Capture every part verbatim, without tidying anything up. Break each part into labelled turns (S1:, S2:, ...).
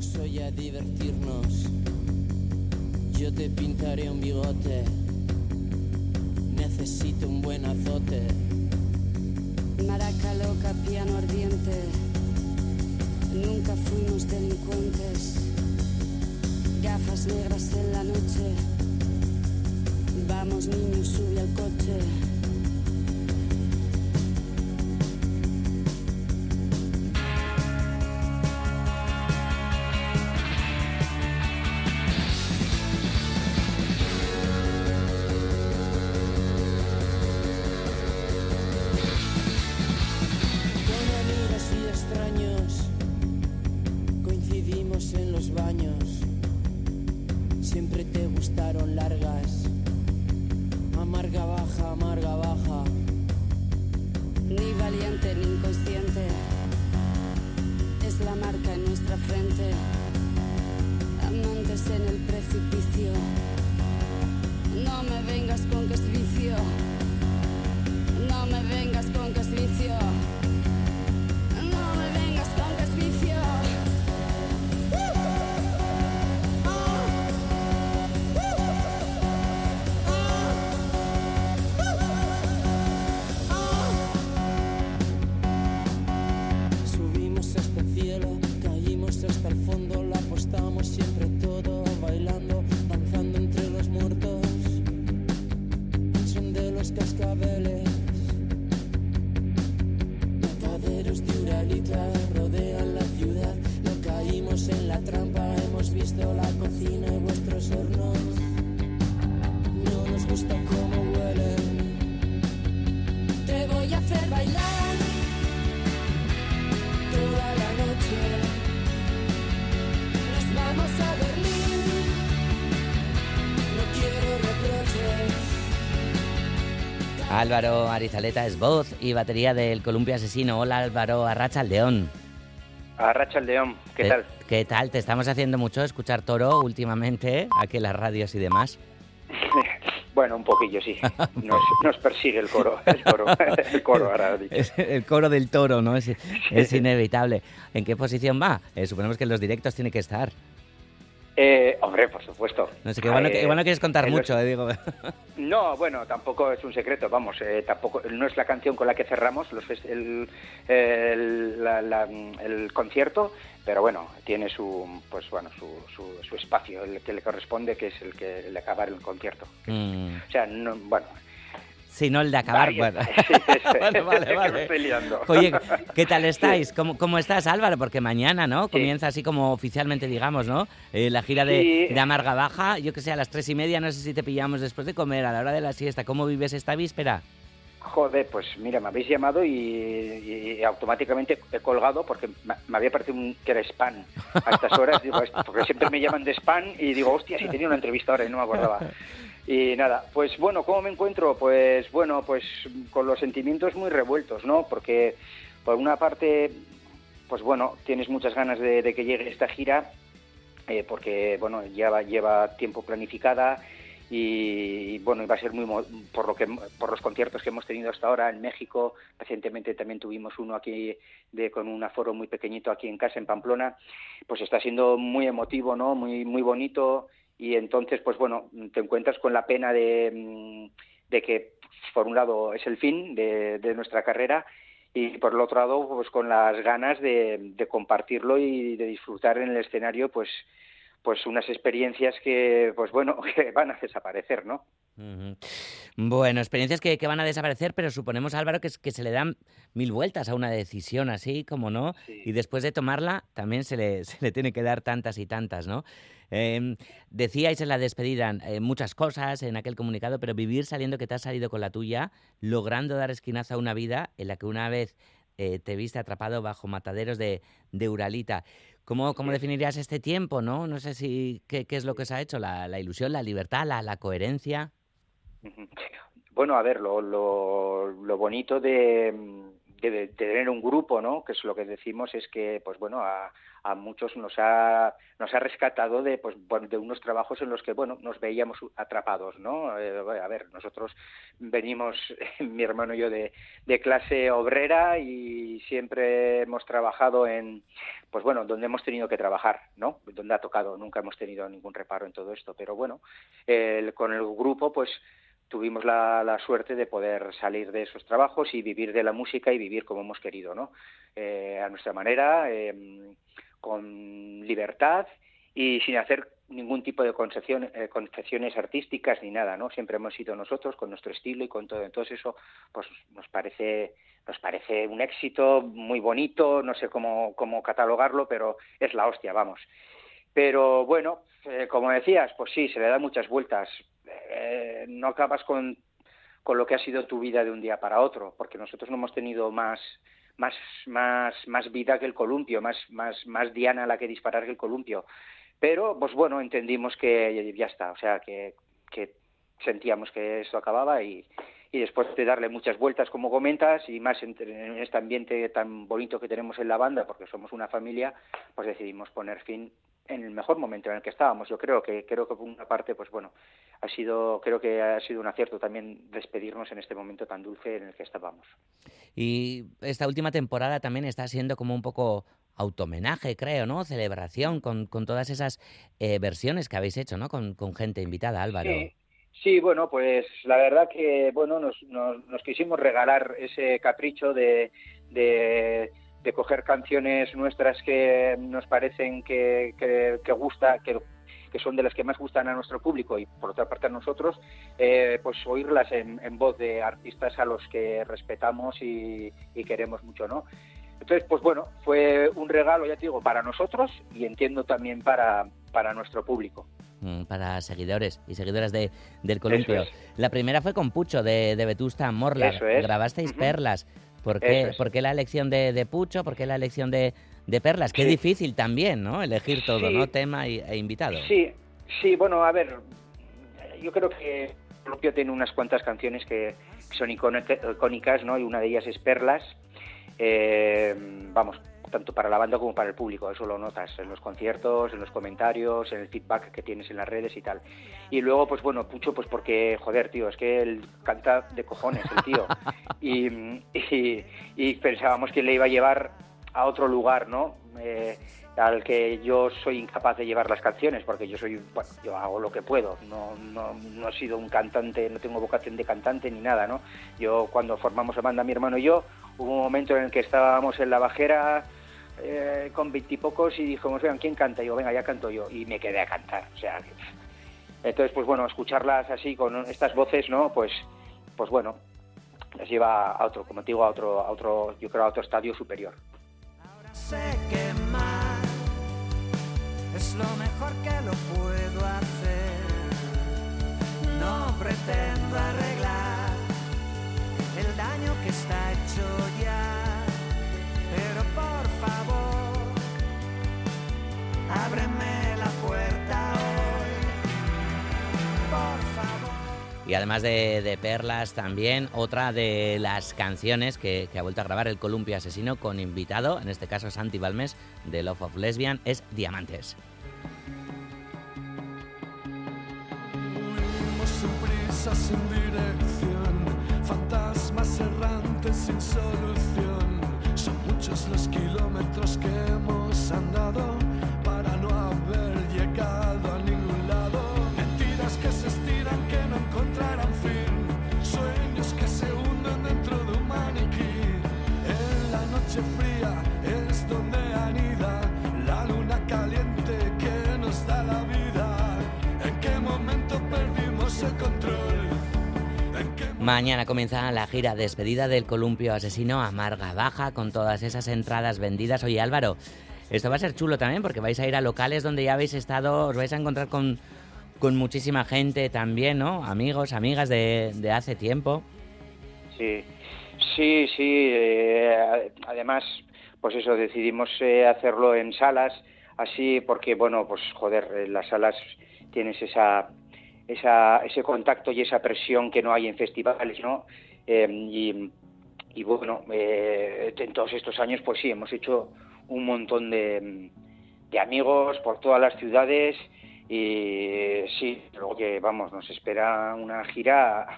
S1: soy a divertirnos. Yo te pintaré un bigote. Necesito un buen azote.
S2: Maraca loca, piano ardiente. Nunca fuimos delincuentes. Gafas negras en la noche. Vamos niño, sube al coche.
S3: Álvaro Arizaleta es voz y batería del Columpio Asesino. Hola Álvaro, arratsaldeón.
S4: Arratsaldeón, ¿qué
S3: ¿Qué,
S4: tal?
S3: ¿Qué tal? Te estamos haciendo mucho escuchar Toro últimamente, aquí en las radios y demás.
S4: Bueno, un poquillo, sí. Nos, nos persigue el coro, el coro, el coro ahora dicho.
S3: El coro del toro, ¿no? Es, es inevitable. ¿En qué posición va? Eh, suponemos que en los directos tiene que estar.
S4: Eh, hombre, por supuesto.
S3: No sé, que igual no,
S4: eh,
S3: igual no quieres contar mucho,
S4: los...
S3: eh, digo.
S4: No, bueno, tampoco es un secreto, vamos, eh, tampoco no es la canción con la que cerramos los fest- el, el, la, la, el concierto, pero bueno, tiene su, pues bueno, su, su, su espacio, el que le corresponde, que es el que el acabar el concierto.
S3: Mm.
S4: O sea, no, bueno.
S3: Sí, no el de acabar.
S4: Varias,
S3: Bueno.
S4: sí, ese,
S3: vale, vale, vale.
S4: Me estoy liando.
S3: Oye, ¿qué tal estáis?
S4: Sí.
S3: ¿Cómo, ¿Cómo estás, Álvaro? Porque mañana, ¿no?
S4: Sí.
S3: Comienza así como oficialmente, digamos, ¿no? Eh, la gira de,
S4: Sí.
S3: de Amarga Baja. Yo que sé, a las tres y media, no sé si te pillamos después de comer, a la hora de la siesta. ¿Cómo vives esta víspera?
S4: Joder, pues mira, me habéis llamado y, y automáticamente he colgado porque me había parecido un, que era spam a estas horas, digo, porque siempre me llaman de spam y digo, hostia, si tenía una entrevista ahora y no me acordaba. Y nada, pues bueno, ¿cómo me encuentro? Pues bueno, pues con los sentimientos muy revueltos, ¿no? Porque por una parte, pues bueno, tienes muchas ganas de, de que llegue esta gira, eh, porque bueno, lleva, lleva tiempo planificada. Y bueno, iba a ser muy por lo que por los conciertos que hemos tenido hasta ahora en México. Recientemente también tuvimos uno aquí de con un aforo muy pequeñito aquí en casa en Pamplona. Pues está siendo muy emotivo, ¿no? Muy muy bonito. Y entonces, pues bueno, te encuentras con la pena de, de que por un lado es el fin de, de nuestra carrera y por el otro lado, pues con las ganas de, de compartirlo y de disfrutar en el escenario, pues pues unas experiencias que, pues bueno, que van a desaparecer, ¿no?
S3: Uh-huh. Bueno, experiencias que, que van a desaparecer, pero suponemos, Álvaro, que, que se le dan mil vueltas a una decisión así, como no,
S4: Sí.
S3: Y después de tomarla también se le, se le tiene que dar tantas y tantas, ¿no? Eh, decíais en la despedida eh, muchas cosas en aquel comunicado, pero vivir sabiendo que te has salido con la tuya, logrando dar esquinazo a una vida en la que una vez eh, te viste atrapado bajo mataderos de, de Uralita. ¿Cómo, cómo definirías este tiempo, no? No sé si qué, qué es lo que os ha hecho, la, la ilusión, la libertad, la, la coherencia.
S4: Bueno, a ver, lo, lo, lo bonito de, que de, de tener un grupo, ¿no? Que es lo que decimos, es que, pues bueno, a, a muchos nos ha nos ha rescatado de pues bueno, de unos trabajos en los que, bueno, nos veíamos atrapados, ¿no? Eh, a ver, nosotros venimos, mi hermano y yo, de, de clase obrera y siempre hemos trabajado en, pues bueno, donde hemos tenido que trabajar, ¿no? Donde ha tocado, nunca hemos tenido ningún reparo en todo esto, pero bueno, el, con el grupo, pues tuvimos la, la suerte de poder salir de esos trabajos y vivir de la música y vivir como hemos querido, ¿no? Eh, a nuestra manera, eh, con libertad y sin hacer ningún tipo de concesión, eh, concesiones artísticas ni nada, ¿no? Siempre hemos sido nosotros con nuestro estilo y con todo. Entonces eso, pues nos parece nos parece un éxito muy bonito, no sé cómo cómo catalogarlo, pero es la hostia, vamos. Pero bueno, eh, como decías, pues sí, se le da muchas vueltas. Eh, no acabas con, con lo que ha sido tu vida de un día para otro, porque nosotros no hemos tenido más más más más vida que el columpio, más más más diana a la que disparar que el columpio. Pero pues bueno, entendimos que ya está, o sea, que, que sentíamos que esto acababa y, y después de darle muchas vueltas, como comentas, y más en, en este ambiente tan bonito que tenemos en la banda, porque somos una familia, pues decidimos poner fin en el mejor momento en el que estábamos. Yo creo que creo que por una parte, pues bueno, ha sido creo que ha sido un acierto también despedirnos en este momento tan dulce en el que estábamos.
S3: Y esta última temporada también está siendo como un poco autohomenaje, creo, ¿no? Celebración con, con todas esas eh, versiones que habéis hecho, ¿no? Con, con gente invitada, Álvaro.
S4: Sí. Sí, bueno, pues la verdad que bueno nos, nos, nos quisimos regalar ese capricho de, de, de coger canciones nuestras que nos parecen que, que, que gusta, que, que son de las que más gustan a nuestro público y por otra parte a nosotros, eh, pues oírlas en, en voz de artistas a los que respetamos y, y queremos mucho, ¿no? Entonces, pues bueno, fue un regalo, ya te digo, para nosotros y entiendo también para, para nuestro público.
S3: Para seguidores y seguidoras de, del Columpio.
S4: Es.
S3: La primera fue con Pucho, de, de Vetusta Morla.
S4: Es.
S3: Grabasteis
S4: uh-huh.
S3: Perlas. ¿Por qué,
S4: es.
S3: ¿Por qué la elección de, de Pucho? ¿Por qué la elección de, de Perlas? Qué
S4: sí.
S3: difícil también, ¿no? Elegir todo,
S4: sí.
S3: ¿no? Tema y, e invitado.
S4: Sí, sí, bueno, a ver, yo creo que Columpio tiene unas cuantas canciones que son icónicas, ¿no? Y una de ellas es Perlas. Eh, vamos, tanto para la banda como para el público, eso lo notas en los conciertos, en los comentarios, en el feedback que tienes en las redes y tal. Y luego, pues bueno, Pucho, pues porque, joder, tío, es que él canta de cojones, el tío. Y, y, y pensábamos que le iba a llevar a otro lugar, ¿no? Eh, al que yo soy incapaz de llevar las canciones, porque yo soy, bueno, yo hago lo que puedo, no, no, no he sido un cantante, no tengo vocación de cantante ni nada, ¿no? Yo cuando formamos la banda, mi hermano y yo, hubo un momento en el que estábamos en la bajera eh, con veintipocos y dijimos, vean, ¿quién canta? Y digo, venga, ya canto yo, y me quedé a cantar, o sea, entonces, pues bueno, escucharlas así con estas voces, ¿no? Pues, pues bueno, las lleva a otro, como te digo, a otro, a otro, yo creo, a otro estadio superior.
S5: Ahora sé que más es lo mejor que lo puedo hacer. No pretendo arreglar el daño que está hecho ya, pero por favor, ábreme la puerta hoy, por favor.
S3: Y además de, de Perlas también, otra de las canciones que, que ha vuelto a grabar el Columpio Asesino con invitado, en este caso Santi Balmes, de Love of Lesbian, es Diamantes.
S6: Huimos sin prisa, sin dirección, fantasmas errantes sin solución. Son muchos los kilómetros que hemos andado para no haber llegado a ningún lado. Mentiras que se estiran, que no encontrarán fin. Sueños que se hunden dentro de un maniquí. En la noche fría es donde anida la luna caliente que nos da la vida. ¿En qué momento perdimos el control?
S3: Mañana comienza la gira despedida del Columpio Asesino a Marga Baja con todas esas entradas vendidas. Oye, Álvaro, esto va a ser chulo también porque vais a ir a locales donde ya habéis estado, os vais a encontrar con, con muchísima gente también, ¿no? Amigos, amigas de, de hace tiempo.
S4: Sí, sí, sí. Eh, además, pues eso, decidimos eh, hacerlo en salas, así porque, bueno, pues joder, en las salas tienes esa... Esa, ese contacto y esa presión que no hay en festivales, ¿no? Eh, y, y bueno, eh, en todos estos años pues sí, hemos hecho un montón de, de amigos por todas las ciudades y sí, luego que vamos, nos espera una gira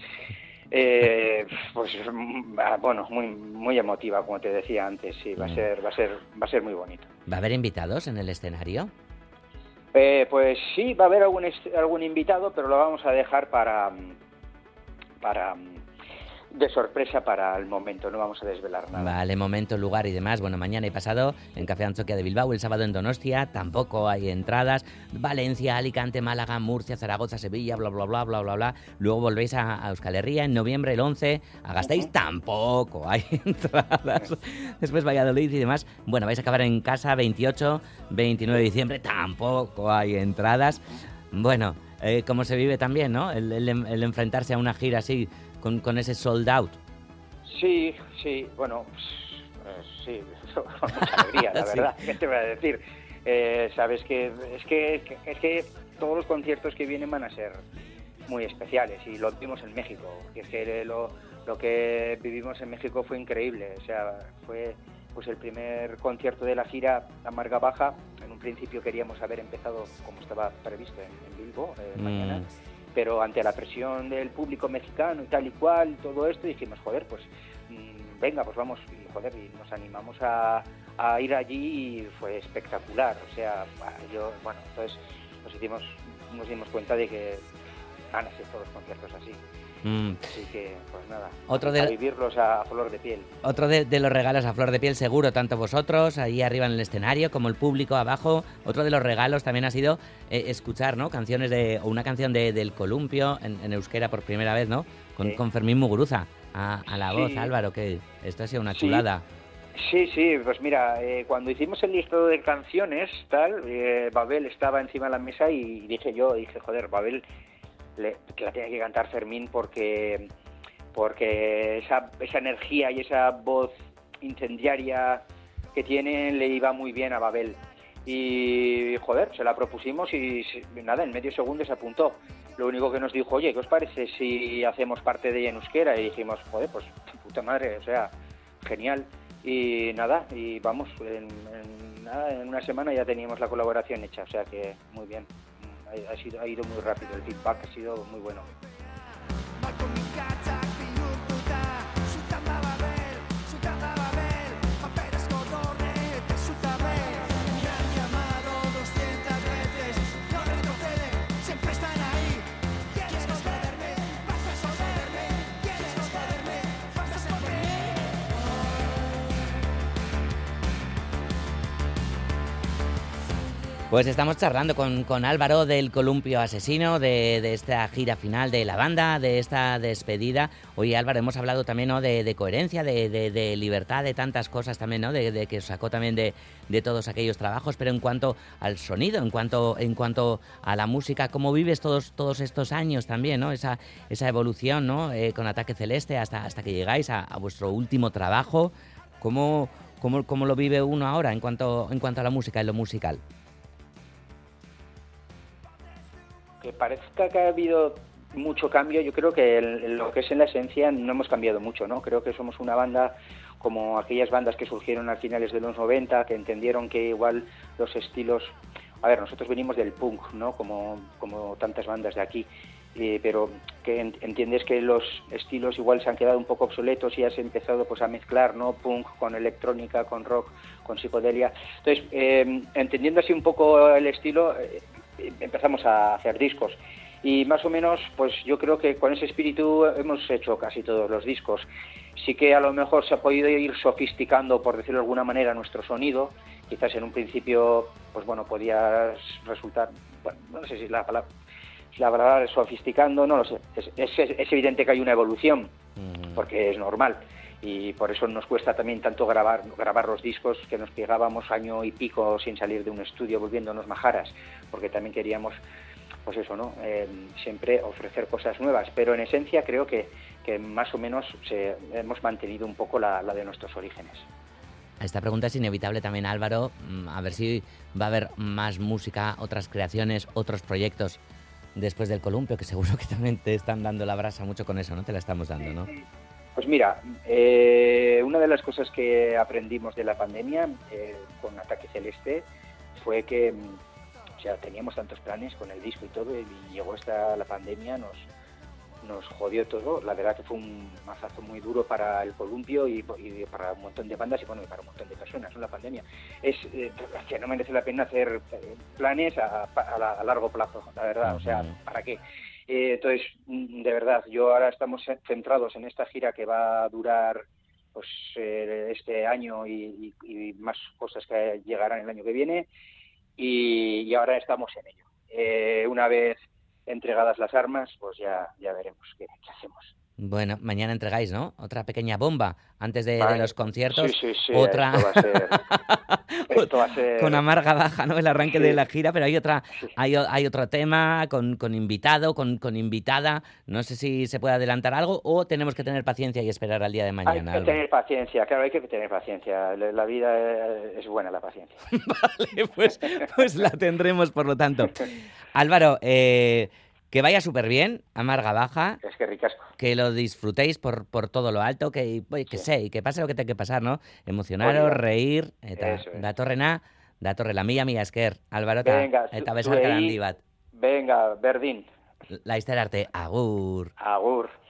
S4: eh, pues bueno, muy muy emotiva, como te decía antes, sí, va a ser, va a ser, va a ser muy bonito.
S3: ¿Va a haber invitados en el escenario?
S4: Eh, pues sí, va a haber algún algún invitado, pero lo vamos a dejar para para de sorpresa para el momento, no vamos a desvelar nada.
S3: Vale, momento, lugar y demás. Bueno, mañana y pasado en Café Antzoquia de Bilbao, el sábado en Donostia, tampoco hay entradas. Valencia, Alicante, Málaga, Murcia, Zaragoza, Sevilla, bla, bla, bla, bla, bla, bla. Luego volvéis a, a Euskal Herria en noviembre, el once, a Gasteiz, uh-huh. Tampoco hay entradas. Después Valladolid y demás. Bueno, vais a acabar en casa veintiocho, veintinueve de diciembre, tampoco hay entradas. Bueno, eh, como se vive también, ¿no? El, el, el enfrentarse a una gira así, Con, con ese sold out.
S4: Sí, sí, bueno, pues, sí, con mucha alegría, la verdad, sí. ¿Qué te voy a decir? Eh, sabes que es que es que todos los conciertos que vienen van a ser muy especiales y lo vimos en México, que es que lo, lo que vivimos en México fue increíble, o sea, fue pues el primer concierto de la gira Amarga Baja. En un principio queríamos haber empezado como estaba previsto en, en Bilbo, eh, mm. mañana, pero ante la presión del público mexicano y tal y cual, todo esto, dijimos, joder, pues mmm, venga, pues vamos, y joder, y nos animamos a, a ir allí y fue espectacular, o sea, yo, bueno, entonces nos hicimos, nos dimos cuenta de que van a ser todos los conciertos así. Mm. Así que, pues nada,
S3: otro
S4: a
S3: de,
S4: vivirlos a, a flor de piel.
S3: Otro de, de los regalos a flor de piel, seguro, tanto vosotros, ahí arriba en el escenario, como el público abajo. Otro de los regalos también ha sido eh, escuchar, ¿no? Canciones de, o una canción de, del Columpio en, en euskera por primera vez, ¿no? Con, sí. con Fermín Muguruza a, a la voz, sí. Álvaro, que esto ha sido una chulada.
S4: Sí, sí, pues mira, eh, cuando hicimos el listado de canciones, tal, eh, Babel estaba encima de la mesa y dije yo, dije, joder, Babel... Le, que la tenía que cantar Fermín porque porque esa, esa energía y esa voz incendiaria que tiene le iba muy bien a Babel y joder, se la propusimos y nada, en medio segundo se apuntó. Lo único que nos dijo, oye, ¿qué os parece si hacemos parte de ella en euskera? Y dijimos, joder, pues puta madre, o sea, genial. Y nada, y vamos, en, en, nada, en una semana ya teníamos la colaboración hecha, o sea que muy bien. Ha, sido, ha ido muy rápido, el feedback ha sido muy bueno.
S3: Pues estamos charlando con, con Álvaro del Columpio Asesino, de, de esta gira final de la banda, de esta despedida. Oye, Álvaro, hemos hablado también, ¿no? de, de coherencia, de, de, de libertad, de tantas cosas también, ¿no? De, de que os sacó también de, de todos aquellos trabajos, pero en cuanto al sonido, en cuanto, en cuanto a la música, ¿cómo vives todos, todos estos años también, ¿no? Esa, esa evolución, ¿no? Eh, con Ataque Celeste hasta, hasta que llegáis a, a vuestro último trabajo. ¿Cómo, cómo, cómo lo vive uno ahora en cuanto, en cuanto a la música, en lo musical?
S4: Que parezca que ha habido mucho cambio, yo creo que en lo que es en la esencia no hemos cambiado mucho, ¿no? Creo que somos una banda como aquellas bandas que surgieron a finales de los noventa, que entendieron que igual los estilos... A ver, nosotros venimos del punk, ¿no? Como, como tantas bandas de aquí, eh, pero que en, entiendes que los estilos igual se han quedado un poco obsoletos y has empezado pues a mezclar, ¿no? Punk con electrónica, con rock, con psicodelia. Entonces, eh, entendiendo así un poco el estilo... Eh, empezamos a hacer discos y más o menos pues yo creo que con ese espíritu hemos hecho casi todos los discos. Sí que a lo mejor se ha podido ir sofisticando, por decirlo de alguna manera, nuestro sonido. Quizás en un principio pues bueno, podía resultar, bueno, no sé si la palabra, si la palabra es sofisticando, no lo sé, es, es, es evidente que hay una evolución, porque es normal. Y por eso nos cuesta también tanto grabar grabar los discos, que nos pegábamos año y pico sin salir de un estudio volviéndonos majaras, porque también queríamos, pues eso, ¿no? Eh, siempre ofrecer cosas nuevas, pero en esencia creo que, que más o menos se, hemos mantenido un poco la, la de nuestros orígenes.
S3: Esta pregunta es inevitable también, Álvaro, a ver si va a haber más música, otras creaciones, otros proyectos después del Columpio, que seguro que también te están dando la brasa mucho con eso, ¿no? Te la estamos dando, ¿no?
S4: Pues mira, eh, una de las cosas que aprendimos de la pandemia eh, con Ataque Celeste fue que, o sea, teníamos tantos planes con el disco y todo, y llegó esta la pandemia, nos nos jodió todo. La verdad que fue un mazazo muy duro para el columpio y, y para un montón de bandas y bueno, y para un montón de personas, ¿no? La pandemia. Es eh, que no merece la pena hacer planes a, a, a largo plazo, la verdad. O sea, ¿para qué? Eh, entonces, de verdad, yo ahora estamos centrados en esta gira que va a durar pues eh, este año y, y, y más cosas que llegarán el año que viene y, y ahora estamos en ello. Eh, una vez entregadas las armas, pues ya, ya veremos qué, qué hacemos.
S3: Bueno, mañana entregáis, ¿no? Otra pequeña bomba antes de, de los conciertos.
S4: Sí, sí, sí.
S3: Otra...
S4: Esto va a ser... esto va a ser...
S3: Con Amarga Baja, ¿no? El arranque
S4: Sí.
S3: de la gira, pero hay otra,
S4: Sí.
S3: hay, o- hay otro tema con, con invitado, con, con invitada. No sé si se puede adelantar algo o tenemos que tener paciencia y esperar al día de
S4: Hay
S3: mañana.
S4: que
S3: Álvaro.
S4: tener paciencia, claro, hay que tener paciencia. La la vida es buena, la paciencia.
S3: Vale, pues, pues la tendremos, por lo tanto. Álvaro, eh, que vaya súper bien, Amarga Baja.
S4: Es que ricasco.
S3: Que lo disfrutéis por, por todo lo alto, que, pues, que
S4: Sí.
S3: sé, y que pase lo que tenga que pasar, ¿no? Emocionaros,
S4: Hori da.
S3: reír, eta
S4: Eso es.
S3: datorrena, datorrela mila mila esker, Álvaro, eta,
S4: Venga,
S3: eta
S4: zu-
S3: besarkada
S4: zuei-
S3: handi bat.
S4: Venga, Berdín,
S3: Laizter arte, agur.
S4: agur.